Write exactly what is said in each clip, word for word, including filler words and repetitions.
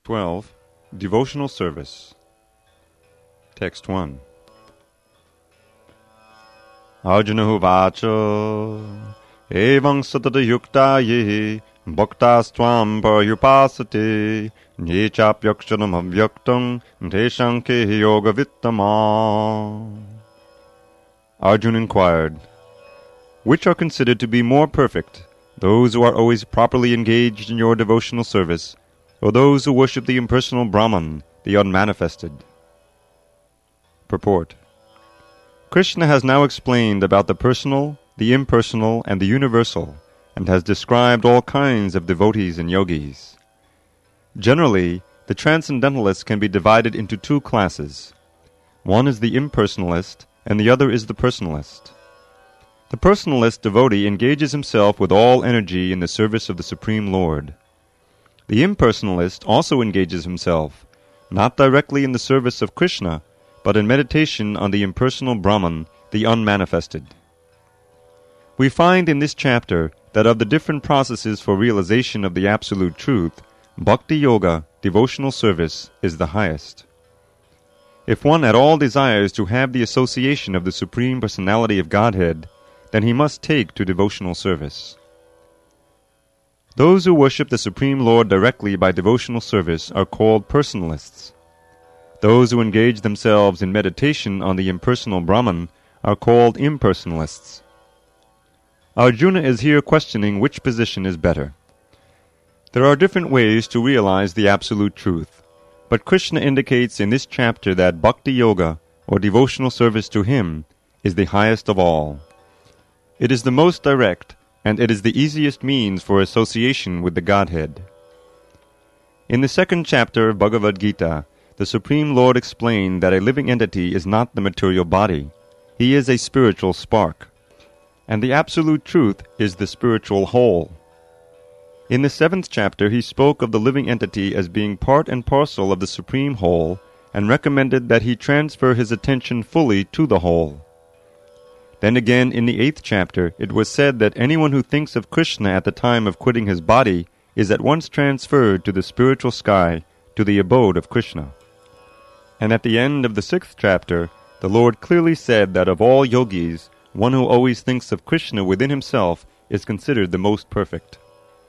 twelve. Devotional Service. Text one. Arjuna Uvacha Evam Satata Yukta Ye Bhaktas Tvam Parayupasate Nechapyakshanam Avyaktam Teshanke Yoga Vittama. Arjuna inquired, which are considered to be more perfect, those who are always properly engaged in your devotional service, or those who worship the impersonal Brahman, the unmanifested? Purport. Krishna has now explained about the personal, the impersonal, and the universal, and has described all kinds of devotees and yogis. Generally, the transcendentalists can be divided into two classes. One is the impersonalist, and the other is the personalist. The personalist devotee engages himself with all energy in the service of the Supreme Lord. The impersonalist also engages himself, not directly in the service of Krishna, but in meditation on the impersonal Brahman, the unmanifested. We find in this chapter that of the different processes for realization of the absolute truth, Bhakti Yoga, devotional service, is the highest. If one at all desires to have the association of the Supreme Personality of Godhead, then he must take to devotional service. Those who worship the Supreme Lord directly by devotional service are called personalists. Those who engage themselves in meditation on the impersonal Brahman are called impersonalists. Arjuna is here questioning which position is better. There are different ways to realize the absolute truth, but Krishna indicates in this chapter that Bhakti Yoga, or devotional service to Him, is the highest of all. It is the most direct, and it is the easiest means for association with the Godhead. In the second chapter of Bhagavad Gita, the Supreme Lord explained that a living entity is not the material body. He is a spiritual spark, and the absolute truth is the spiritual whole. In the seventh chapter, he spoke of the living entity as being part and parcel of the Supreme Whole, and recommended that he transfer his attention fully to the whole. Then again, in the eighth chapter, it was said that anyone who thinks of Krishna at the time of quitting his body is at once transferred to the spiritual sky, to the abode of Krishna. And at the end of the sixth chapter, the Lord clearly said that of all yogis, one who always thinks of Krishna within himself is considered the most perfect.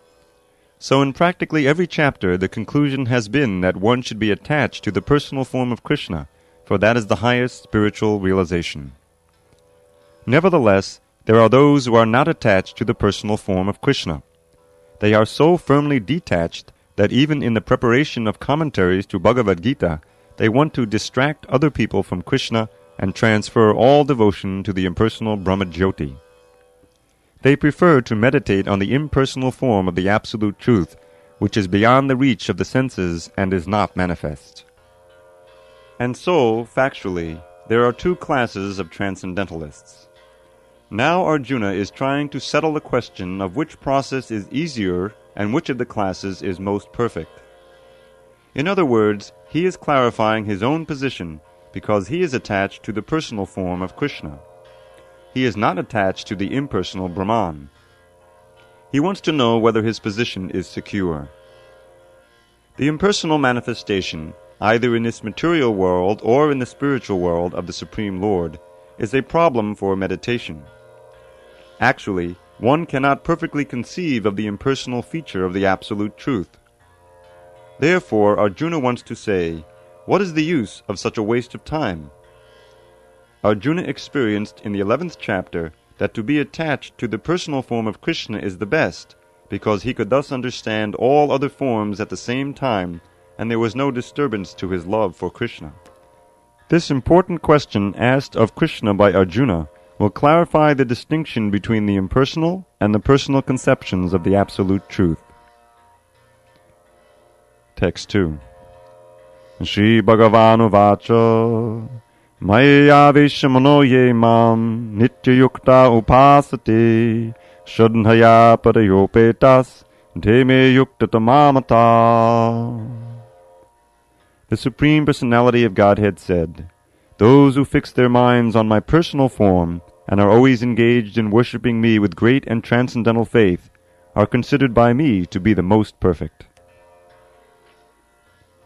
So in practically every chapter, the conclusion has been that one should be attached to the personal form of Krishna, for that is the highest spiritual realization. Nevertheless, there are those who are not attached to the personal form of Krishna. They are so firmly detached that even in the preparation of commentaries to Bhagavad Gita, they want to distract other people from Krishna and transfer all devotion to the impersonal Brahmajyoti. They prefer to meditate on the impersonal form of the absolute truth, which is beyond the reach of the senses and is not manifest. And so, factually, there are two classes of transcendentalists. Now Arjuna is trying to settle the question of which process is easier and which of the classes is most perfect. In other words, he is clarifying his own position because he is attached to the personal form of Krishna. He is not attached to the impersonal Brahman. He wants to know whether his position is secure. The impersonal manifestation, either in this material world or in the spiritual world of the Supreme Lord, is a problem for meditation. Actually, one cannot perfectly conceive of the impersonal feature of the absolute truth. Therefore, Arjuna wants to say, what is the use of such a waste of time? Arjuna experienced in the eleventh chapter that to be attached to the personal form of Krishna is the best, because he could thus understand all other forms at the same time, and there was no disturbance to his love for Krishna. This important question asked of Krishna by Arjuna will clarify the distinction between the impersonal and the personal conceptions of the absolute truth. Text two. Shri Bhagavan Uvacha Maya Vishamano Ye Mam Nitya Yukta Upasate Shadhaya Parayopetas Dheme Yukta Tamamata. The Supreme Personality of Godhead said, those who fix their minds on my personal form and are always engaged in worshipping me with great and transcendental faith are considered by me to be the most perfect.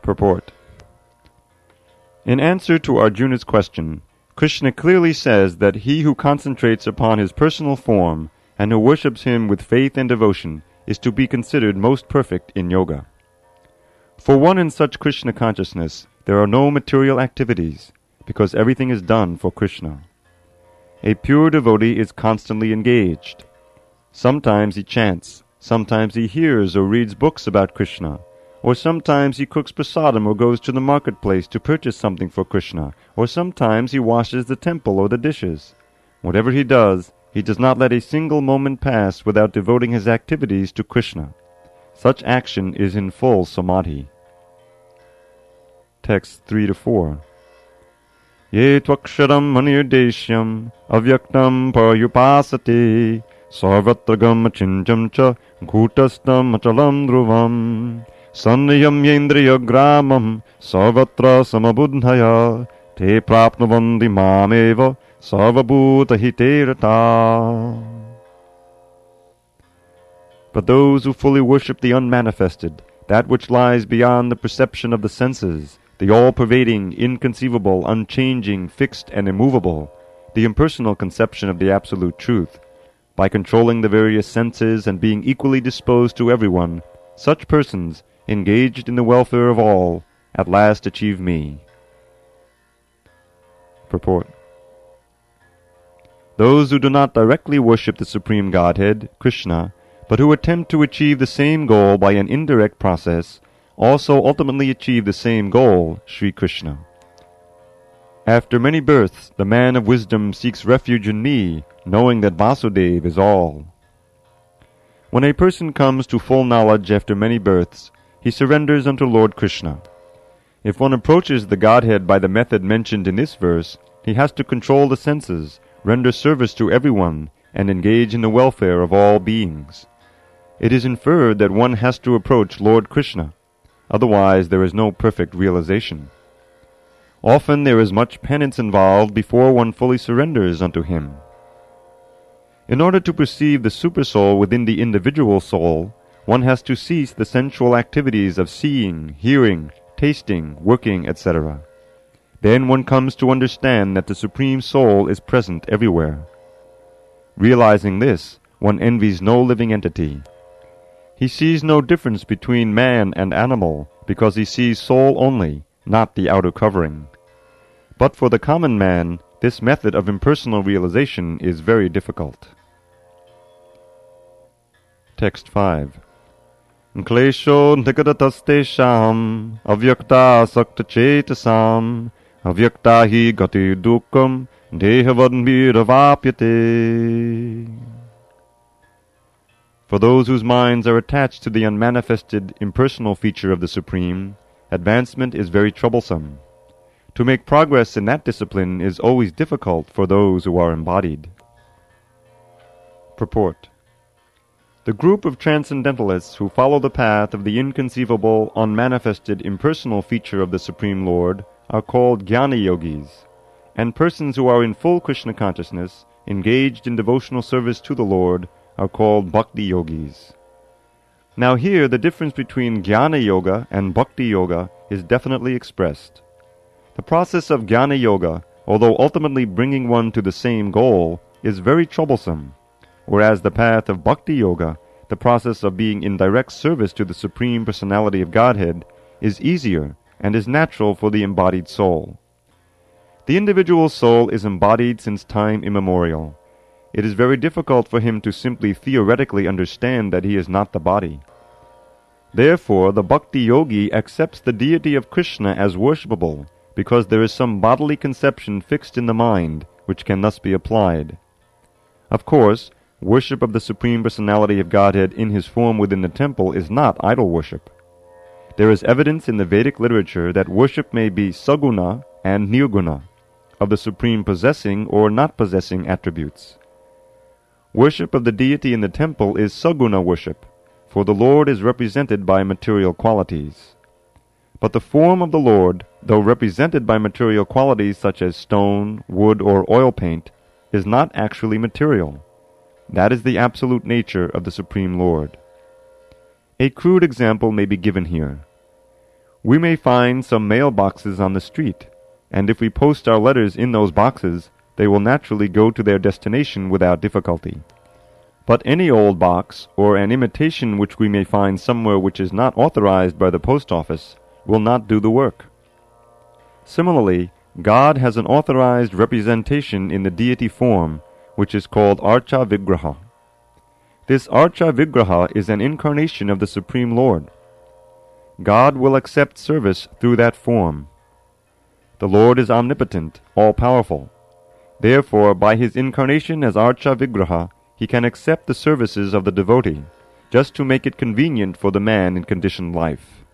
Purport. In answer to Arjuna's question, Krishna clearly says that he who concentrates upon his personal form and who worships him with faith and devotion is to be considered most perfect in yoga. For one in such Krishna consciousness, there are no material activities, because everything is done for Krishna. A pure devotee is constantly engaged. Sometimes he chants, sometimes he hears or reads books about Krishna, or sometimes he cooks prasadam or goes to the marketplace to purchase something for Krishna, or sometimes he washes the temple or the dishes. Whatever he does, he does not let a single moment pass without devoting his activities to Krishna. Such action is in full samadhi. Text three to four. Ye tvaksharam manirdeshyam avyaktam paryupasate sarvatragam achinjam cha ghutastam achalam dhruvam sanniyam yendriya gramam sarvatra samabudhaya te prapnavandi mameva sarvabhuta hiterata. But those who fully worship the unmanifested, that which lies beyond the perception of the senses, the all-pervading, inconceivable, unchanging, fixed and immovable, the impersonal conception of the absolute truth, by controlling the various senses and being equally disposed to everyone, such persons, engaged in the welfare of all, at last achieve me. Purport. Those who do not directly worship the Supreme Godhead, Krishna, but who attempt to achieve the same goal by an indirect process, also ultimately achieve the same goal, Sri Krishna. After many births, the man of wisdom seeks refuge in me, knowing that Vasudeva is all. When a person comes to full knowledge after many births, he surrenders unto Lord Krishna. If one approaches the Godhead by the method mentioned in this verse, he has to control the senses, render service to everyone, and engage in the welfare of all beings. It is inferred that one has to approach Lord Krishna. Otherwise, there is no perfect realization. Often there is much penance involved before one fully surrenders unto him. In order to perceive the supersoul within the individual soul, one has to cease the sensual activities of seeing, hearing, tasting, working, et cetera. Then one comes to understand that the Supreme Soul is present everywhere. Realizing this, one envies no living entity. He sees no difference between man and animal, because he sees soul only, not the outer covering. But for the common man, this method of impersonal realization is very difficult. Text five. Klesho nigadataste avyakta sakta chetasam avyakta hi gati dukkam dehavadmiravapyate. For those whose minds are attached to the unmanifested, impersonal feature of the Supreme, advancement is very troublesome. To make progress in that discipline is always difficult for those who are embodied. Purport. The group of transcendentalists who follow the path of the inconceivable, unmanifested, impersonal feature of the Supreme Lord are called Jnana Yogis, and persons who are in full Krishna consciousness, engaged in devotional service to the Lord, are called Bhakti Yogis. Now here the difference between Jnana Yoga and Bhakti Yoga is definitely expressed. The process of Jnana Yoga, although ultimately bringing one to the same goal, is very troublesome, whereas the path of Bhakti Yoga, the process of being in direct service to the Supreme Personality of Godhead, is easier and is natural for the embodied soul. The individual soul is embodied since time immemorial. It is very difficult for him to simply theoretically understand that he is not the body. Therefore, the Bhakti Yogi accepts the deity of Krishna as worshipable, because there is some bodily conception fixed in the mind, which can thus be applied. Of course, worship of the Supreme Personality of Godhead in his form within the temple is not idol worship. There is evidence in the Vedic literature that worship may be saguna and nirguna, of the Supreme possessing or not possessing attributes. Worship of the deity in the temple is saguna worship, for the Lord is represented by material qualities. But the form of the Lord, though represented by material qualities such as stone, wood, or oil paint, is not actually material. That is the absolute nature of the Supreme Lord. A crude example may be given here. We may find some mailboxes on the street, and if we post our letters in those boxes, they will naturally go to their destination without difficulty. But any old box, or an imitation which we may find somewhere which is not authorized by the post office, will not do the work. Similarly, God has an authorized representation in the deity form, which is called Archa Vigraha. This Archa Vigraha is an incarnation of the Supreme Lord. God will accept service through that form. The Lord is omnipotent, all-powerful. Therefore, by his incarnation as Archa Vigraha, he can accept the services of the devotee, just to make it convenient for the man in conditioned life.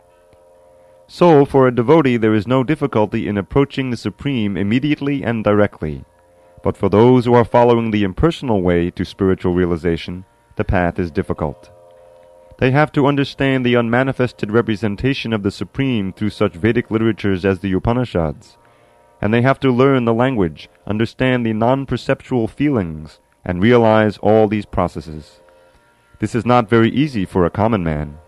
So, for a devotee there is no difficulty in approaching the Supreme immediately and directly. But for those who are following the impersonal way to spiritual realization, the path is difficult. They have to understand the unmanifested representation of the Supreme through such Vedic literatures as the Upanishads, and they have to learn the language, understand the non-perceptual feelings, and realize all these processes. This is not very easy for a common man.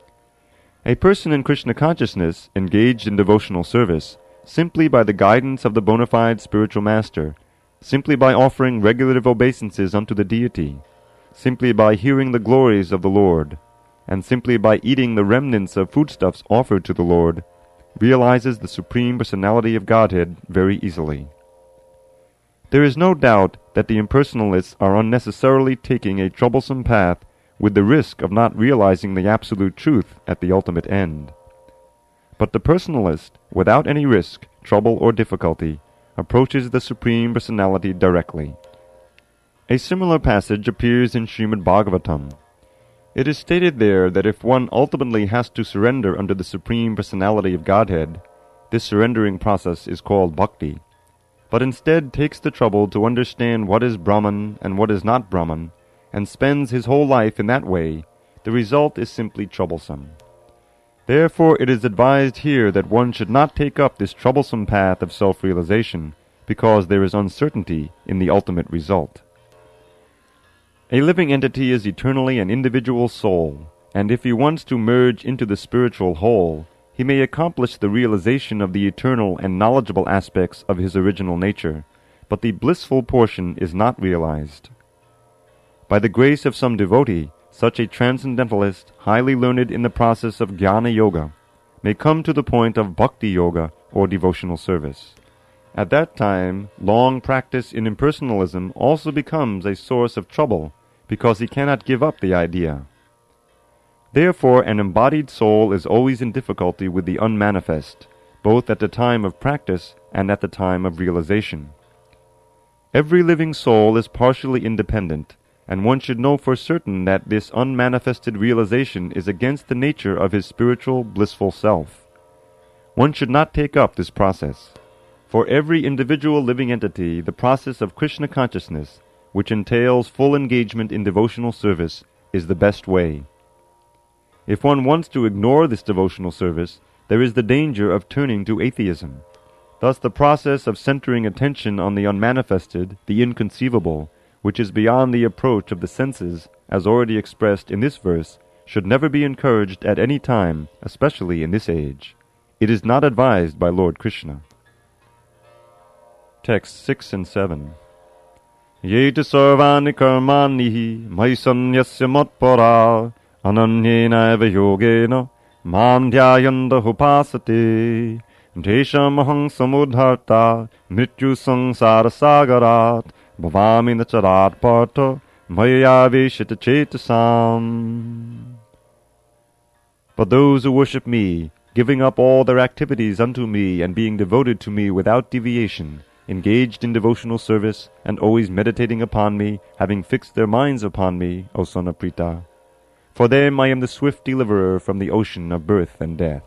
A person in Krishna consciousness, engaged in devotional service, simply by the guidance of the bona fide spiritual master, simply by offering regulative obeisances unto the deity, simply by hearing the glories of the Lord, and simply by eating the remnants of foodstuffs offered to the Lord, realizes the Supreme Personality of Godhead very easily. There is no doubt that the impersonalists are unnecessarily taking a troublesome path with the risk of not realizing the absolute truth at the ultimate end. But the personalist, without any risk, trouble, or difficulty, approaches the Supreme Personality directly. A similar passage appears in Srimad Bhagavatam. It is stated there that if one ultimately has to surrender under the Supreme Personality of Godhead, this surrendering process is called bhakti, but instead takes the trouble to understand what is Brahman and what is not Brahman, and spends his whole life in that way, the result is simply troublesome. Therefore it is advised here that one should not take up this troublesome path of self-realization, because there is uncertainty in the ultimate result. A living entity is eternally an individual soul, and if he wants to merge into the spiritual whole, he may accomplish the realization of the eternal and knowledgeable aspects of his original nature, but the blissful portion is not realized. By the grace of some devotee, such a transcendentalist, highly learned in the process of jnana yoga, may come to the point of bhakti yoga or devotional service. At that time, long practice in impersonalism also becomes a source of trouble, because he cannot give up the idea. Therefore, an embodied soul is always in difficulty with the unmanifest, both at the time of practice and at the time of realization. Every living soul is partially independent, and one should know for certain that this unmanifested realization is against the nature of his spiritual, blissful self. One should not take up this process. For every individual living entity, the process of Krishna consciousness, which entails full engagement in devotional service, is the best way. If one wants to ignore this devotional service, there is the danger of turning to atheism. Thus the process of centering attention on the unmanifested, the inconceivable, which is beyond the approach of the senses, as already expressed in this verse, should never be encouraged at any time, especially in this age. It is not advised by Lord Krishna. Texts six and seven. Yeta sarvani karmani mai sanyasya matpara ananyena eva yogena mam dhyayanda upasate deshamahang samudharta mrityu sangsara sagarat bhavami nacharat parta mayaveshita chetasam. But those who worship me, giving up all their activities unto me and being devoted to me without deviation, engaged in devotional service, and always meditating upon me, having fixed their minds upon me, O son of Pritha. For them I am the swift deliverer from the ocean of birth and death.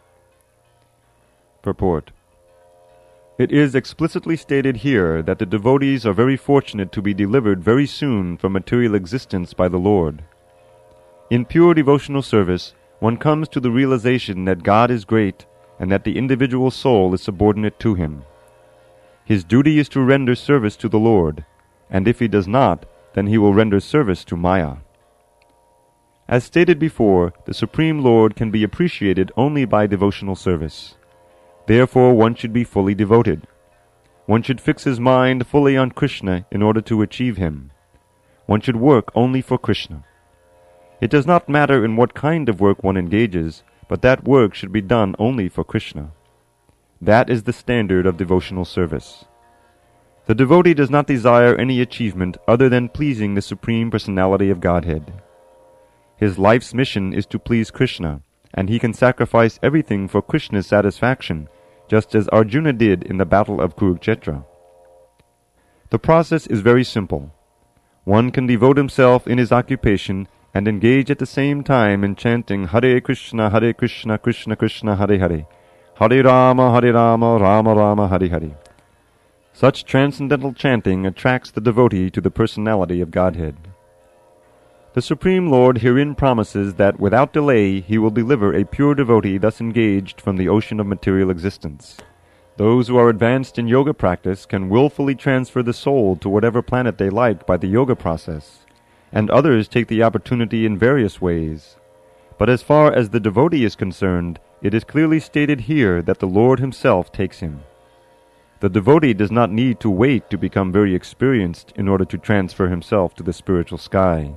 Purport. It is explicitly stated here that the devotees are very fortunate to be delivered very soon from material existence by the Lord. In pure devotional service, one comes to the realization that God is great and that the individual soul is subordinate to him. His duty is to render service to the Lord, and if he does not, then he will render service to Maya. As stated before, the Supreme Lord can be appreciated only by devotional service. Therefore one should be fully devoted. One should fix his mind fully on Krishna in order to achieve him. One should work only for Krishna. It does not matter in what kind of work one engages, but that work should be done only for Krishna. That is the standard of devotional service. The devotee does not desire any achievement other than pleasing the Supreme Personality of Godhead. His life's mission is to please Krishna, and he can sacrifice everything for Krishna's satisfaction, just as Arjuna did in the battle of Kurukshetra. The process is very simple. One can devote himself in his occupation and engage at the same time in chanting Hare Krishna, Hare Krishna, Krishna Krishna, Hare Hare, Hare Rama, Hare Rama, Rama Rama, Hare Hare. Such transcendental chanting attracts the devotee to the personality of Godhead. The Supreme Lord herein promises that without delay he will deliver a pure devotee thus engaged from the ocean of material existence. Those who are advanced in yoga practice can willfully transfer the soul to whatever planet they like by the yoga process, and others take the opportunity in various ways. But as far as the devotee is concerned, it is clearly stated here that the Lord himself takes him. The devotee does not need to wait to become very experienced in order to transfer himself to the spiritual sky.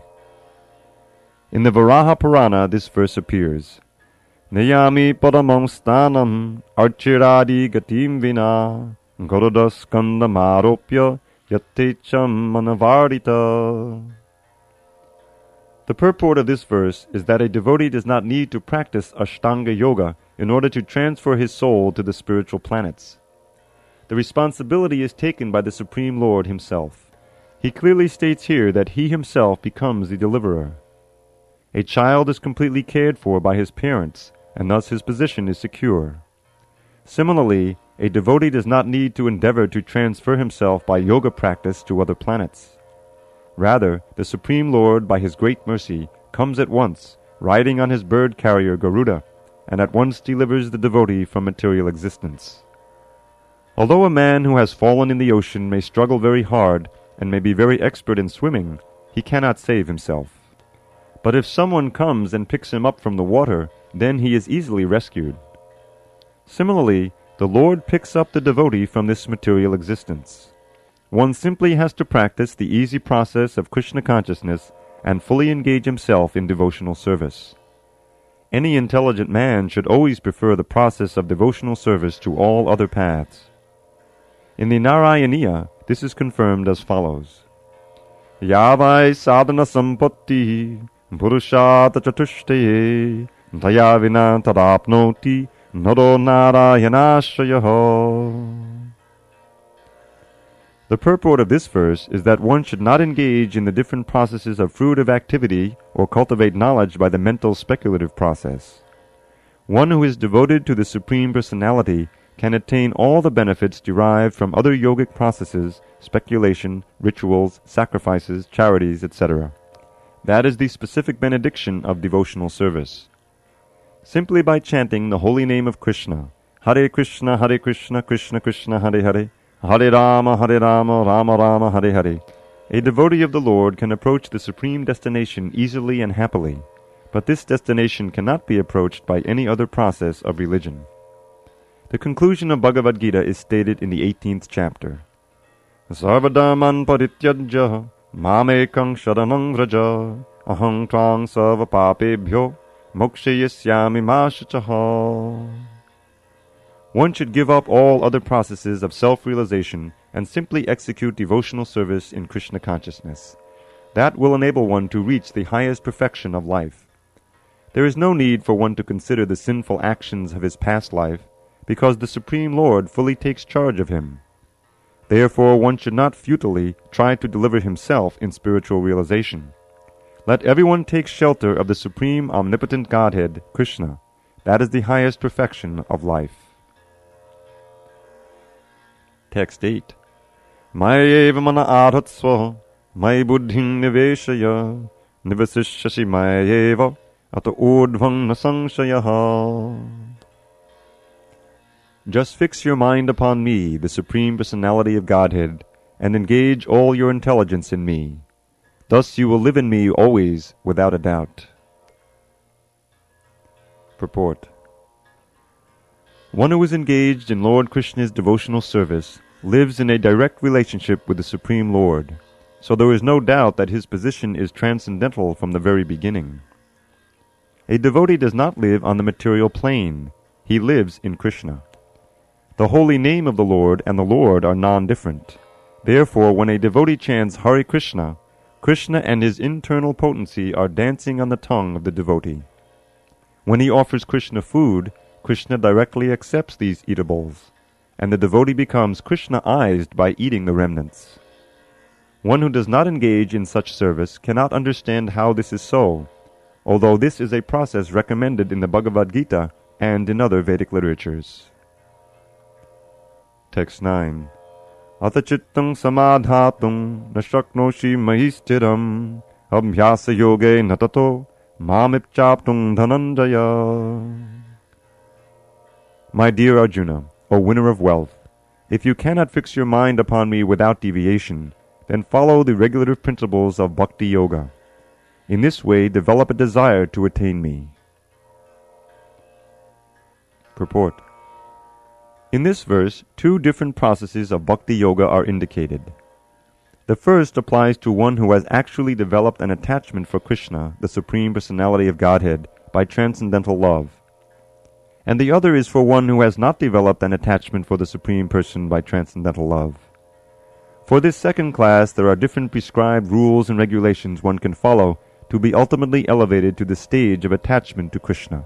In the Varaha Purana this verse appears, Nayami paramang stanam archiradi gatim vina garudaskanda maropya yatecham manavarita. The purport of this verse is that a devotee does not need to practice Ashtanga Yoga in order to transfer his soul to the spiritual planets. The responsibility is taken by the Supreme Lord himself. He clearly states here that he himself becomes the deliverer. A child is completely cared for by his parents, and thus his position is secure. Similarly, a devotee does not need to endeavor to transfer himself by yoga practice to other planets. Rather, the Supreme Lord, by his great mercy, comes at once, riding on his bird carrier Garuda, and at once delivers the devotee from material existence. Although a man who has fallen in the ocean may struggle very hard and may be very expert in swimming, he cannot save himself. But if someone comes and picks him up from the water, then he is easily rescued. Similarly, the Lord picks up the devotee from this material existence. One simply has to practice the easy process of Krishna consciousness and fully engage himself in devotional service. Any intelligent man should always prefer the process of devotional service to all other paths. In the Narayaniya, this is confirmed as follows. Yavai sadhana sampatti purushata chatushtaye daya vina tadapnoti naro narayanashayaho. The purport of this verse is that one should not engage in the different processes of fruitive activity or cultivate knowledge by the mental speculative process. One who is devoted to the Supreme Personality can attain all the benefits derived from other yogic processes, speculation, rituals, sacrifices, charities, et cetera. That is the specific benediction of devotional service. Simply by chanting the holy name of Krishna, Hare Krishna, Hare Krishna, Krishna Krishna, Hare Hare, Hare Rama, Hare Rama, Rama Rama, Hare Hare, a devotee of the Lord can approach the supreme destination easily and happily, but this destination cannot be approached by any other process of religion. The conclusion of Bhagavad Gita is stated in the eighteenth chapter. Sarvadharman parityajya mamekang sharanang vraja aham tvang sarva papebhyo mokshayasyami ma shuchaha. One should give up all other processes of self-realization and simply execute devotional service in Krishna consciousness. That will enable one to reach the highest perfection of life. There is no need for one to consider the sinful actions of his past life, because the Supreme Lord fully takes charge of him. Therefore one should not futilely try to deliver himself in spiritual realization. Let everyone take shelter of the Supreme Omnipotent Godhead, Krishna. That is the highest perfection of life. Text eight. Mayeva mana adhatsva, may buddhing niveshaya, nivasishashi mayeva, ata urdhvang nasangshayaha. Just fix your mind upon me, the Supreme Personality of Godhead, and engage all your intelligence in me. Thus you will live in me always, without a doubt. Purport. One who is engaged in Lord Krishna's devotional service lives in a direct relationship with the Supreme Lord, so there is no doubt that his position is transcendental from the very beginning. A devotee does not live on the material plane. He lives in Krishna. The holy name of the Lord and the Lord are non-different. Therefore, when a devotee chants Hare Krishna, Krishna and his internal potency are dancing on the tongue of the devotee. When he offers Krishna food, Krishna directly accepts these eatables, and the devotee becomes Krishna-ized by eating the remnants. One who does not engage in such service cannot understand how this is so, although this is a process recommended in the Bhagavad Gita and in other Vedic literatures. Text nine. Atachittam samadhatum nashaknoshi mahistiram abhyasa yoge natato mamipchaptum dhananjaya. My dear Arjuna, O winner of wealth, if you cannot fix your mind upon me without deviation, then follow the regulative principles of Bhakti Yoga. In this way, develop a desire to attain me. Purport. In this verse, two different processes of Bhakti Yoga are indicated. The first applies to one who has actually developed an attachment for Krishna, the Supreme Personality of Godhead, by transcendental love. And the other is for one who has not developed an attachment for the Supreme Person by transcendental love. For this second class, there are different prescribed rules and regulations one can follow to be ultimately elevated to the stage of attachment to Krishna.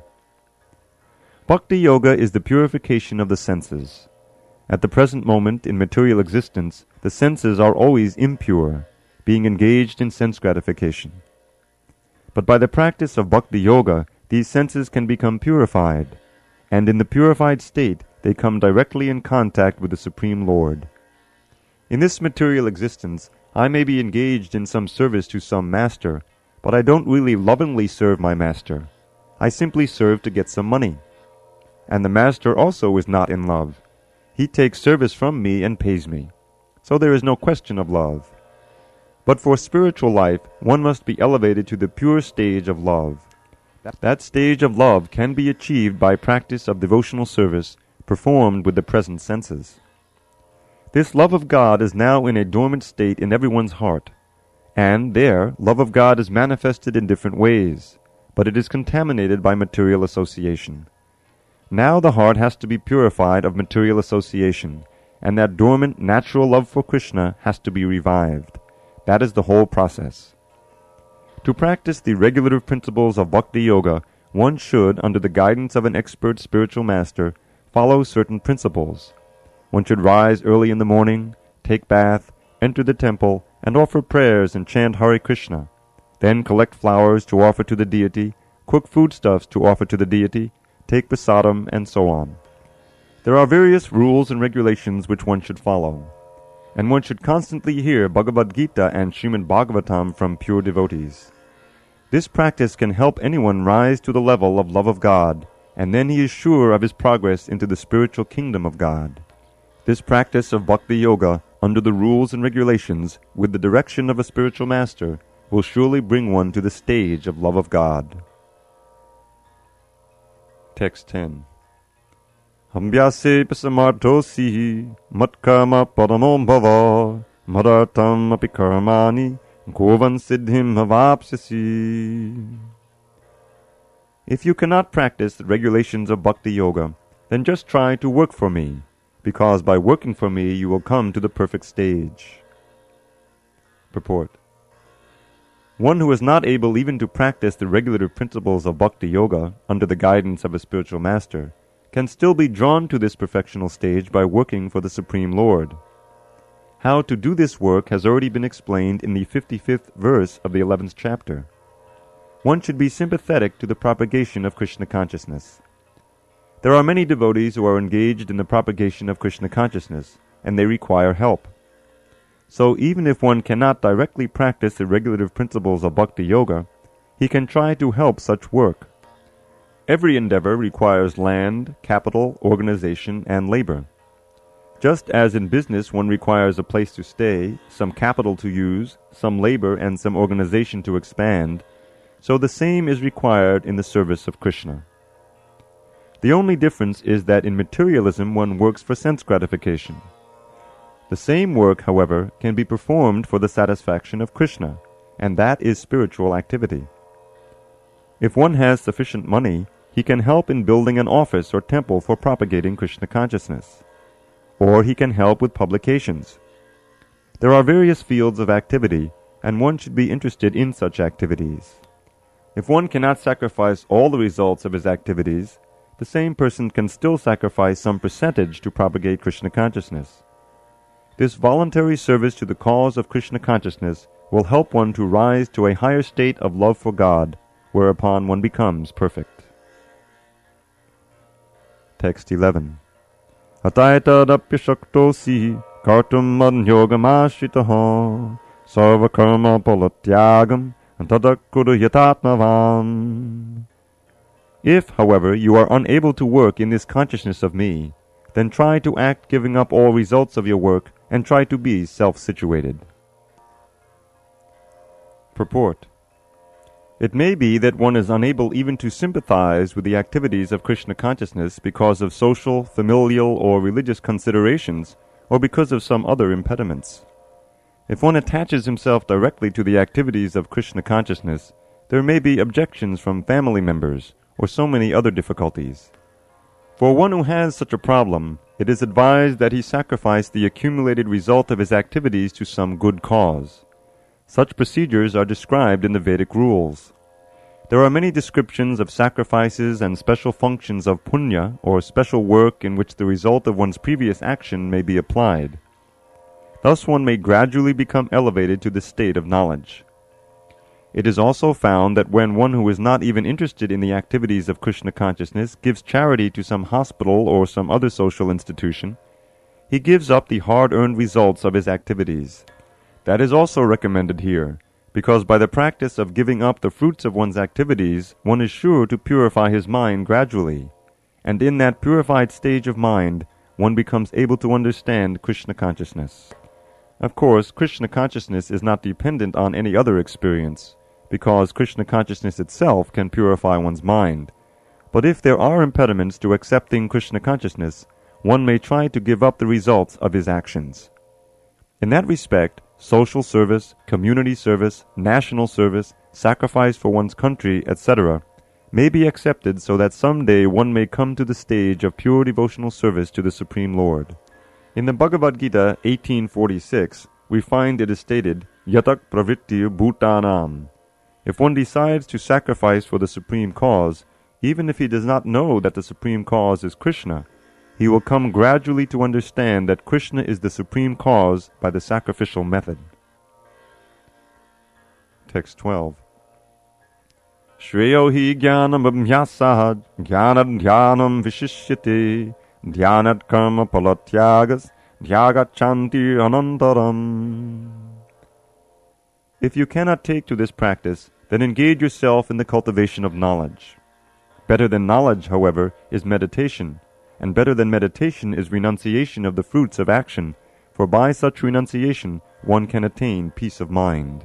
Bhakti Yoga is the purification of the senses. At the present moment in material existence, the senses are always impure, being engaged in sense gratification. But by the practice of Bhakti Yoga, these senses can become purified, and in the purified state they come directly in contact with the Supreme Lord. In this material existence, I may be engaged in some service to some master, but I don't really lovingly serve my master. I simply serve to get some money. And the master also is not in love. He takes service from me and pays me. So there is no question of love. But for spiritual life, one must be elevated to the pure stage of love. That stage of love can be achieved by practice of devotional service performed with the present senses. This love of God is now in a dormant state in everyone's heart, and there love of God is manifested in different ways, but it is contaminated by material association. Now the heart has to be purified of material association, and that dormant natural love for Krishna has to be revived. That is the whole process. To practice the regulative principles of Bhakti Yoga, one should, under the guidance of an expert spiritual master, follow certain principles. One should rise early in the morning, take bath, enter the temple, and offer prayers and chant Hare Krishna. Then collect flowers to offer to the deity, cook foodstuffs to offer to the deity, take prasadam, and so on. There are various rules and regulations which one should follow, and one should constantly hear Bhagavad Gita and Srimad Bhagavatam from pure devotees. This practice can help anyone rise to the level of love of God, and then he is sure of his progress into the spiritual kingdom of God. This practice of Bhakti Yoga, under the rules and regulations, with the direction of a spiritual master, will surely bring one to the stage of love of God. Text ten. Hambyase pasamartosi matkama paramom bhava madartam api karmani govan siddhim avapsasi. If you cannot practice the regulations of Bhakti Yoga, then just try to work for me, because by working for me you will come to the perfect stage. Purport. One who is not able even to practice the regulative principles of Bhakti Yoga under the guidance of a spiritual master can still be drawn to this perfectional stage by working for the Supreme Lord. How to do this work has already been explained in the fifty-fifth verse of the eleventh chapter. One should be sympathetic to the propagation of Krishna consciousness. There are many devotees who are engaged in the propagation of Krishna consciousness, and they require help. So even if one cannot directly practice the regulative principles of Bhakti Yoga, he can try to help such work. Every endeavor requires land, capital, organization, and labor. Just as in business one requires a place to stay, some capital to use, some labor, and some organization to expand, so the same is required in the service of Krishna. The only difference is that in materialism one works for sense gratification. The same work, however, can be performed for the satisfaction of Krishna, and that is spiritual activity. If one has sufficient money, he can help in building an office or temple for propagating Krishna consciousness. Or he can help with publications. There are various fields of activity, and one should be interested in such activities. If one cannot sacrifice all the results of his activities, the same person can still sacrifice some percentage to propagate Krishna consciousness. This voluntary service to the cause of Krishna consciousness will help one to rise to a higher state of love for God, whereupon one becomes perfect. Text eleven. Ataitadapyashaktosi kartum madhyogamashitaha sarva karma palatyagam antadakkuru yatatmavan. If, however, you are unable to work in this consciousness of me, then try to act giving up all results of your work and try to be self-situated. Purport. It may be that one is unable even to sympathize with the activities of Krishna consciousness because of social, familial, or religious considerations, or because of some other impediments. If one attaches himself directly to the activities of Krishna consciousness, there may be objections from family members, or so many other difficulties. For one who has such a problem, it is advised that he sacrifice the accumulated result of his activities to some good cause. Such procedures are described in the Vedic rules. There are many descriptions of sacrifices and special functions of punya, or special work in which the result of one's previous action may be applied. Thus one may gradually become elevated to the state of knowledge. It is also found that when one who is not even interested in the activities of Krishna consciousness gives charity to some hospital or some other social institution, he gives up the hard-earned results of his activities. That is also recommended here, because by the practice of giving up the fruits of one's activities, one is sure to purify his mind gradually, and in that purified stage of mind, one becomes able to understand Krishna consciousness. Of course, Krishna consciousness is not dependent on any other experience, because Krishna consciousness itself can purify one's mind. But if there are impediments to accepting Krishna consciousness, one may try to give up the results of his actions. In that respect, social service, community service, national service, sacrifice for one's country, et cetera, may be accepted so that someday one may come to the stage of pure devotional service to the Supreme Lord. In the Bhagavad Gita eighteen forty-six, we find it is stated, Yatak pravritti bhutanam. If one decides to sacrifice for the supreme cause, even if he does not know that the supreme cause is Krishna, he will come gradually to understand that Krishna is the supreme cause by the sacrificial method. Text twelve. Shreyo hi jnanam abhyasah jnanad dhyanam vishishyate dhyanat karma palatyagas dhyagachanti anantaram. If you cannot take to this practice, then engage yourself in the cultivation of knowledge. Better than knowledge, however, is meditation, and better than meditation is renunciation of the fruits of action, for by such renunciation one can attain peace of mind.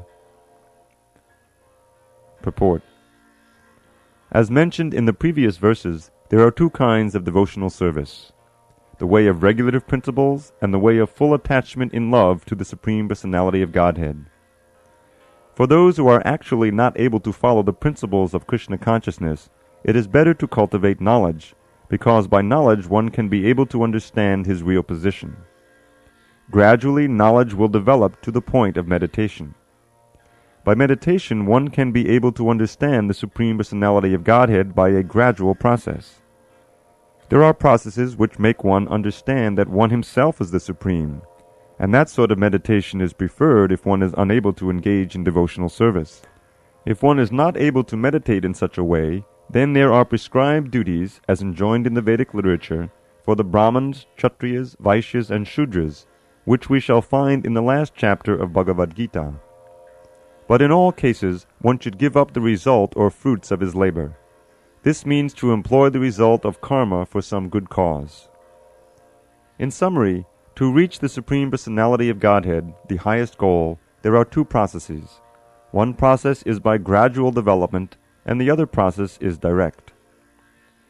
Purport. As mentioned in the previous verses, there are two kinds of devotional service: the way of regulative principles and the way of full attachment in love to the Supreme Personality of Godhead. For those who are actually not able to follow the principles of Krishna consciousness, it is better to cultivate knowledge, because by knowledge one can be able to understand his real position. Gradually, knowledge will develop to the point of meditation. By meditation, one can be able to understand the Supreme Personality of Godhead by a gradual process. There are processes which make one understand that one himself is the Supreme, and that sort of meditation is preferred if one is unable to engage in devotional service. If one is not able to meditate in such a way, then there are prescribed duties, as enjoined in the Vedic literature, for the Brahmins, Kshatriyas, Vaishyas, and Shudras, which we shall find in the last chapter of Bhagavad Gita. But in all cases, one should give up the result or fruits of his labor. This means to employ the result of karma for some good cause. In summary, to reach the Supreme Personality of Godhead, the highest goal, there are two processes. One process is by gradual development, and the other process is direct.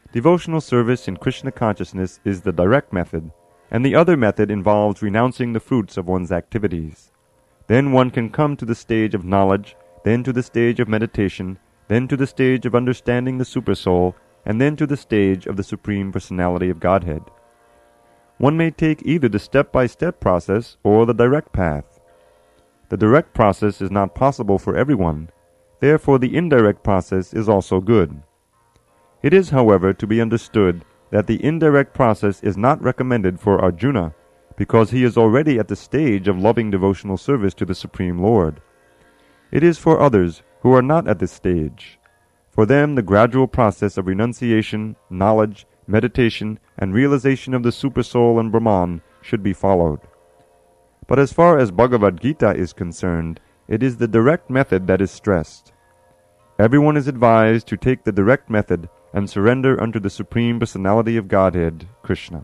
Devotional service in Krishna consciousness is the direct method, and the other method involves renouncing the fruits of one's activities. Then one can come to the stage of knowledge, then to the stage of meditation, then to the stage of understanding the Supersoul, and then to the stage of the Supreme Personality of Godhead. One may take either the step-by-step process or the direct path. The direct process is not possible for everyone, therefore the indirect process is also good. It is, however, to be understood that the indirect process is not recommended for Arjuna, because he is already at the stage of loving devotional service to the Supreme Lord. It is for others who are not at this stage. For them, the gradual process of renunciation, knowledge, meditation, and realization of the Supersoul and Brahman should be followed. But as far as Bhagavad Gita is concerned, it is the direct method that is stressed. Everyone is advised to take the direct method and surrender unto the Supreme Personality of Godhead, Krishna.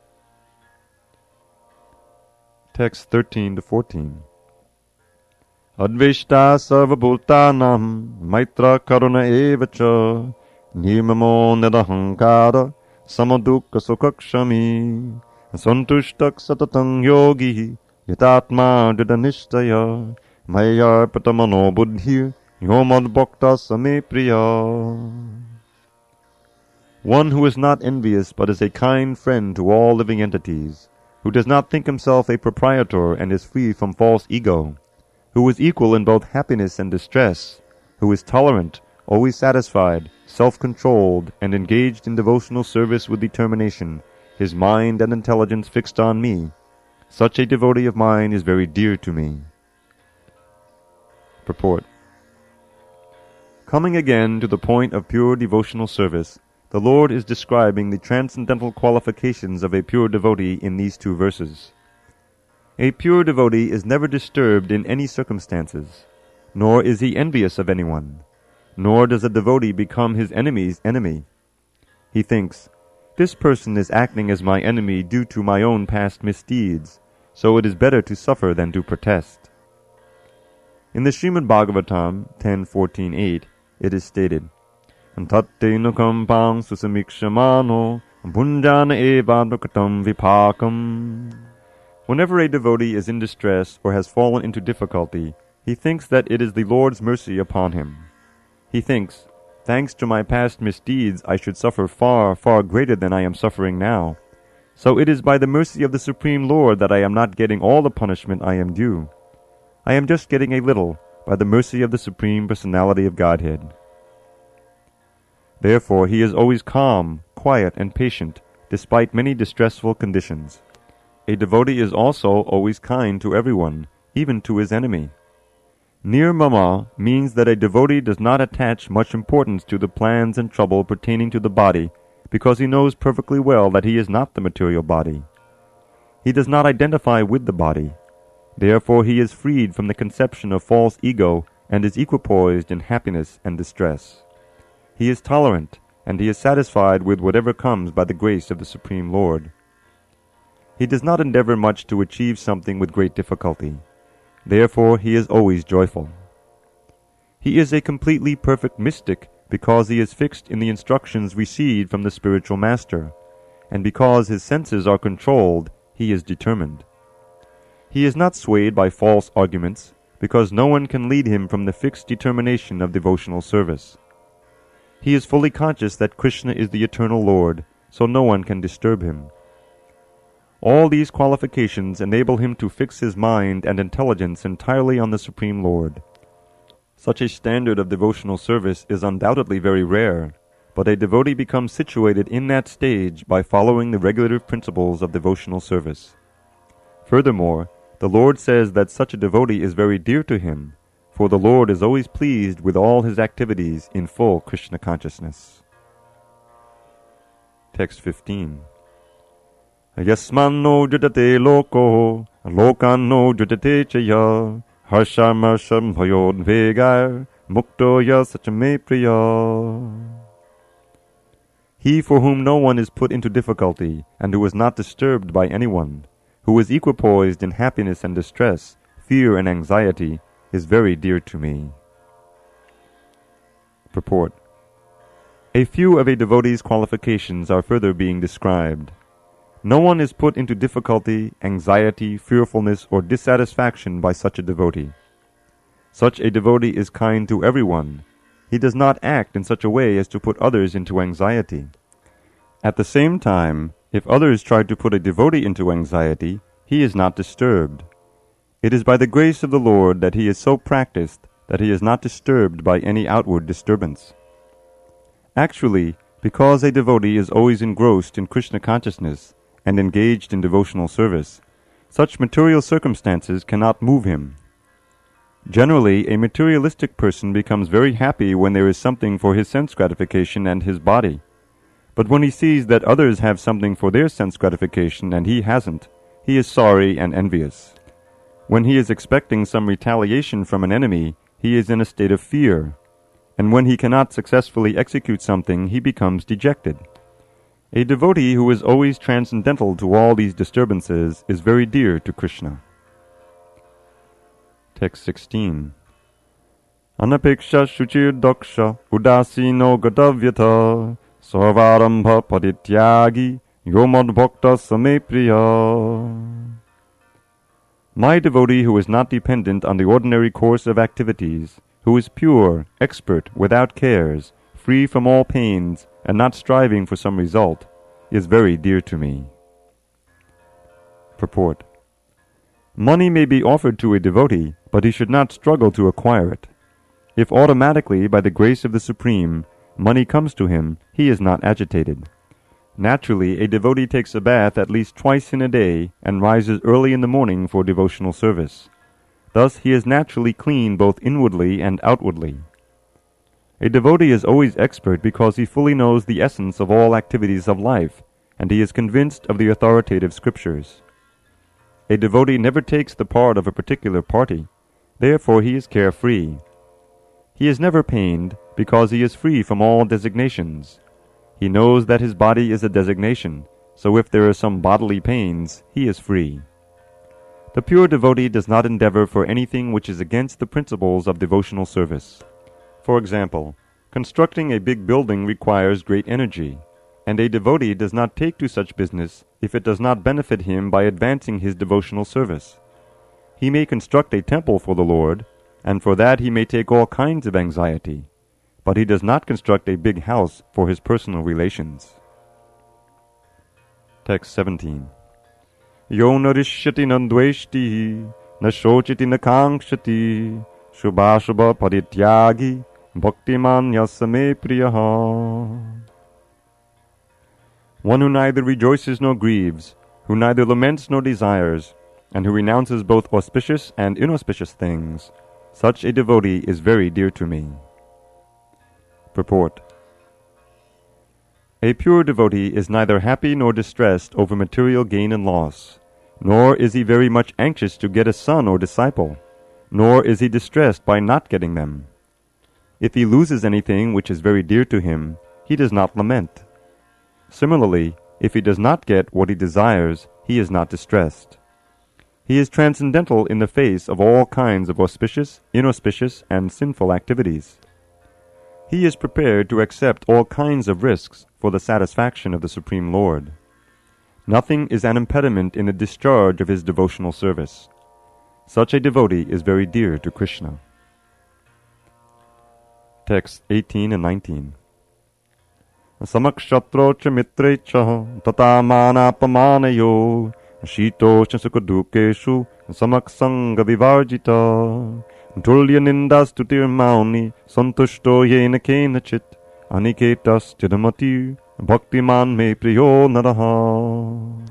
Text thirteen to fourteen. Adveshta sarvabhutanam maitra karuna evacha nirmamo nirahankara samadukka sukhakshami santushtak satatang yogi yatatma dridhanishthaya mayarpatamano buddhir yomad bhakta same priya. One who is not envious but is a kind friend to all living entities, who does not think himself a proprietor and is free from false ego, who is equal in both happiness and distress, who is tolerant, always satisfied, self-controlled, and engaged in devotional service with determination, his mind and intelligence fixed on me. Such a devotee of mine is very dear to me. Purport. Coming again to the point of pure devotional service, the Lord is describing the transcendental qualifications of a pure devotee in these two verses. A pure devotee is never disturbed in any circumstances, nor is he envious of anyone, nor does a devotee become his enemy's enemy. He thinks, this person is acting as my enemy due to my own past misdeeds, so it is better to suffer than to protest. In the Srimad Bhagavatam ten fourteen eight, it is stated, Tatte nukampang susamikshamano bhunjana evadvakatam vipakam. Whenever a devotee is in distress or has fallen into difficulty, he thinks that it is the Lord's mercy upon him. He thinks, thanks to my past misdeeds I should suffer far, far greater than I am suffering now. So it is by the mercy of the Supreme Lord that I am not getting all the punishment I am due. I am just getting a little by the mercy of the Supreme Personality of Godhead. Therefore he is always calm, quiet, and patient, despite many distressful conditions. A devotee is also always kind to everyone, even to his enemy. Nirmama means that a devotee does not attach much importance to the plans and trouble pertaining to the body, because he knows perfectly well that he is not the material body. He does not identify with the body. Therefore he is freed from the conception of false ego and is equipoised in happiness and distress. He is tolerant, and he is satisfied with whatever comes by the grace of the Supreme Lord. He does not endeavor much to achieve something with great difficulty. Therefore he is always joyful. He is a completely perfect mystic because he is fixed in the instructions received from the spiritual master, and because his senses are controlled, he is determined. He is not swayed by false arguments, because no one can lead him from the fixed determination of devotional service. He is fully conscious that Krishna is the eternal Lord, so no one can disturb him. All these qualifications enable him to fix his mind and intelligence entirely on the Supreme Lord. Such a standard of devotional service is undoubtedly very rare, but a devotee becomes situated in that stage by following the regulative principles of devotional service. Furthermore, the Lord says that such a devotee is very dear to him, for the Lord is always pleased with all his activities in full Krishna consciousness. Text fifteen. Yasmanno judate loko, lokanno judate chaya, harshamarsham bhayodvegar, muktoya sachame priya. He for whom no one is put into difficulty, and who is not disturbed by anyone, who is equipoised in happiness and distress, fear and anxiety, is very dear to me. Purport. A few of a devotee's qualifications are further being described. No one is put into difficulty, anxiety, fearfulness, or dissatisfaction by such a devotee. Such a devotee is kind to everyone. He does not act in such a way as to put others into anxiety. At the same time, if others try to put a devotee into anxiety, he is not disturbed. It is by the grace of the Lord that he is so practiced that he is not disturbed by any outward disturbance. Actually, because a devotee is always engrossed in Krishna consciousness and engaged in devotional service, such material circumstances cannot move him. Generally, a materialistic person becomes very happy when there is something for his sense gratification and his body. But when he sees that others have something for their sense gratification and he hasn't, he is sorry and envious. When he is expecting some retaliation from an enemy, he is in a state of fear. And when he cannot successfully execute something, he becomes dejected. A devotee who is always transcendental to all these disturbances is very dear to Krishna. Text sixteen. Anapeksha shuchir daksha udasino gadavyata sarvarambha padityagi yomad bhakta same priya. My devotee who is not dependent on the ordinary course of activities, who is pure, expert, without cares, free from all pains, and not striving for some result, is very dear to me. Purport. Money may be offered to a devotee, but he should not struggle to acquire it. If automatically, by the grace of the Supreme, money comes to him, he is not agitated. Naturally, a devotee takes a bath at least twice in a day and rises early in the morning for devotional service. Thus he is naturally clean both inwardly and outwardly. A devotee is always expert because he fully knows the essence of all activities of life, and he is convinced of the authoritative scriptures. A devotee never takes the part of a particular party, therefore he is carefree. He is never pained because he is free from all designations. He knows that his body is a designation, so if there are some bodily pains, he is free. The pure devotee does not endeavor for anything which is against the principles of devotional service. For example, constructing a big building requires great energy, and a devotee does not take to such business if it does not benefit him by advancing his devotional service. He may construct a temple for the Lord, and for that he may take all kinds of anxiety, but he does not construct a big house for his personal relations. Text seventeen. Yo narishyati nandveshti, na shochiti na kankshati, shubha-shubha parityagi, bhaktiman yasame priyaha. One who neither rejoices nor grieves, who neither laments nor desires, and who renounces both auspicious and inauspicious things, such a devotee is very dear to me. Purport. A pure devotee is neither happy nor distressed over material gain and loss, nor is he very much anxious to get a son or disciple, nor is he distressed by not getting them. If he loses anything which is very dear to him, he does not lament. Similarly, if he does not get what he desires, he is not distressed. He is transcendental in the face of all kinds of auspicious, inauspicious, and sinful activities. He is prepared to accept all kinds of risks for the satisfaction of the Supreme Lord. Nothing is an impediment in the discharge of his devotional service. Such a devotee is very dear to Krishna. Texts eighteen and nineteen. Samakshatro cha mitrecha tata manapamanayo shito cha sukadukeshu samaksanga vivarjita tulya nindastutir mauni santushto yena kenachit aniketas chidamati bhaktiman me priyo naraha.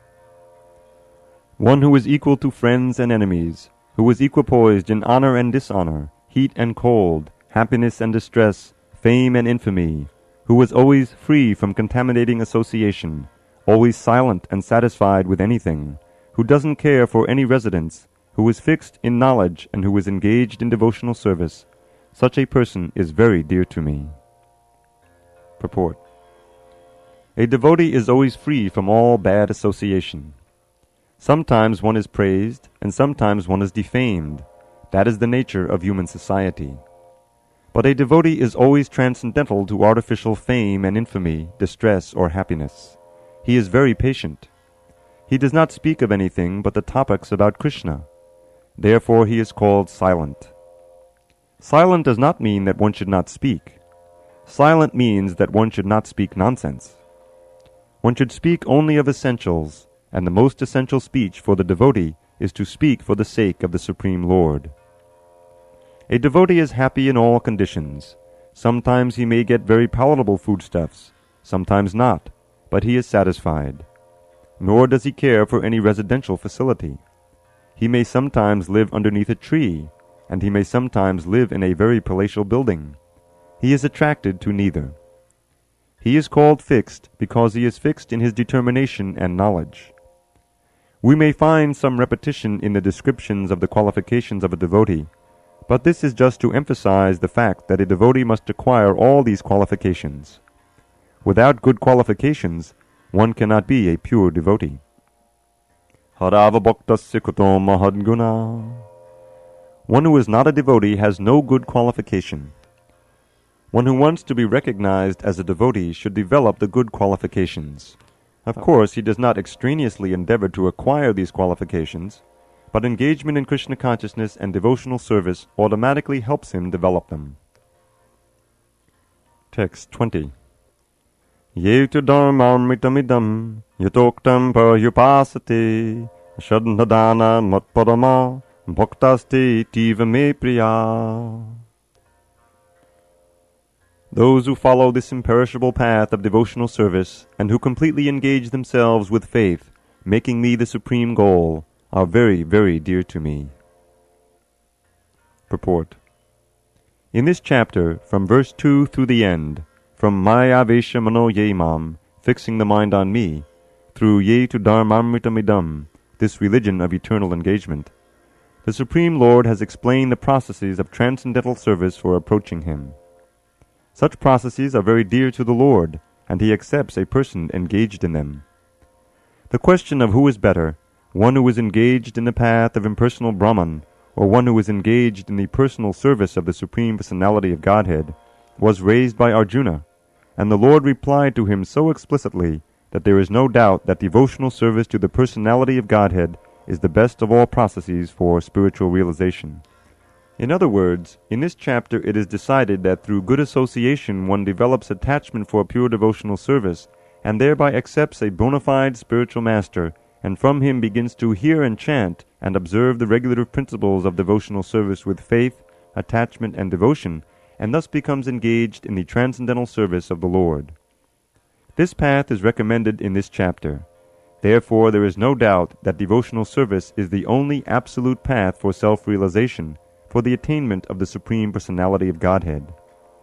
One who is equal to friends and enemies, who is equipoised in honor and dishonor, heat and cold, happiness and distress, fame and infamy, who is always free from contaminating association, always silent and satisfied with anything, who doesn't care for any residence, who is fixed in knowledge and who is engaged in devotional service, such a person is very dear to me. Purport. A devotee is always free from all bad association. Sometimes one is praised, and sometimes one is defamed. That is the nature of human society. But a devotee is always transcendental to artificial fame and infamy, distress, or happiness. He is very patient. He does not speak of anything but the topics about Krishna. Therefore he is called silent. Silent does not mean that one should not speak. Silent means that one should not speak nonsense. One should speak only of essentials, and the most essential speech for the devotee is to speak for the sake of the Supreme Lord. A devotee is happy in all conditions. Sometimes he may get very palatable foodstuffs, sometimes not, but he is satisfied. Nor does he care for any residential facility. He may sometimes live underneath a tree, and he may sometimes live in a very palatial building. He is attracted to neither. He is called fixed because he is fixed in his determination and knowledge. We may find some repetition in the descriptions of the qualifications of a devotee, but this is just to emphasize the fact that a devotee must acquire all these qualifications. Without good qualifications, one cannot be a pure devotee. Harava bhaktasya kuto mahadguna. One who is not a devotee has no good qualification. One who wants to be recognized as a devotee should develop the good qualifications. Of course, he does not extraneously endeavor to acquire these qualifications, but engagement in Krishna consciousness and devotional service automatically helps him develop them. Text twenty. Yetu dharmarmitamidam yatoktam paryupasate shadnadana matparama bhaktaste tiva me priya. Those who follow this imperishable path of devotional service and who completely engage themselves with faith, making me the supreme goal, are very, very dear to me. Purport. In this chapter, from verse two through the end, from Maya Vesha Mano Yemam, fixing the mind on me, through Ye to Dharmamritamidam, this religion of eternal engagement, the Supreme Lord has explained the processes of transcendental service for approaching Him. Such processes are very dear to the Lord, and He accepts a person engaged in them. The question of who is better, one who is engaged in the path of impersonal Brahman, or one who is engaged in the personal service of the Supreme Personality of Godhead, was raised by Arjuna, and the Lord replied to him so explicitly that there is no doubt that devotional service to the Personality of Godhead is the best of all processes for spiritual realization. In other words, in this chapter it is decided that through good association one develops attachment for pure devotional service, and thereby accepts a bona fide spiritual master, and from him begins to hear and chant and observe the regulative principles of devotional service with faith, attachment, and devotion, and thus becomes engaged in the transcendental service of the Lord. This path is recommended in this chapter. Therefore there is no doubt that devotional service is the only absolute path for self-realization, for the attainment of the Supreme Personality of Godhead.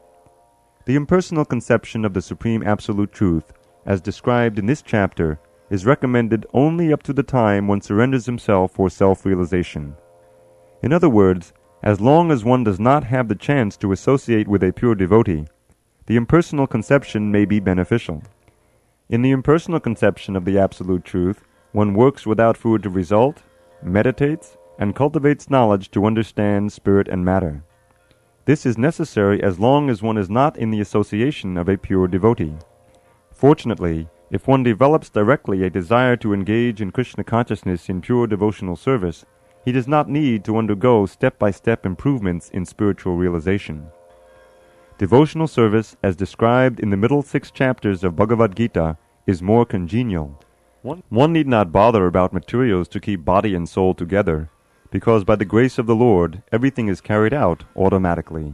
The impersonal conception of the Supreme Absolute Truth, as described in this chapter, is recommended only up to the time one surrenders himself for self-realization. In other words, as long as one does not have the chance to associate with a pure devotee, the impersonal conception may be beneficial. In the impersonal conception of the Absolute Truth, one works without food to result, meditates, and cultivates knowledge to understand spirit and matter. This is necessary as long as one is not in the association of a pure devotee. Fortunately, if one develops directly a desire to engage in Krishna consciousness in pure devotional service, he does not need to undergo step-by-step improvements in spiritual realization. Devotional service, as described in the middle six chapters of Bhagavad Gita, is more congenial. One, one need not bother about materials to keep body and soul together, because by the grace of the Lord, everything is carried out automatically.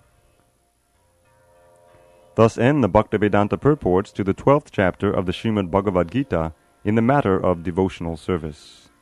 Thus end the Bhaktivedanta purports to the twelfth chapter of the Srimad Bhagavad Gita in the matter of devotional service.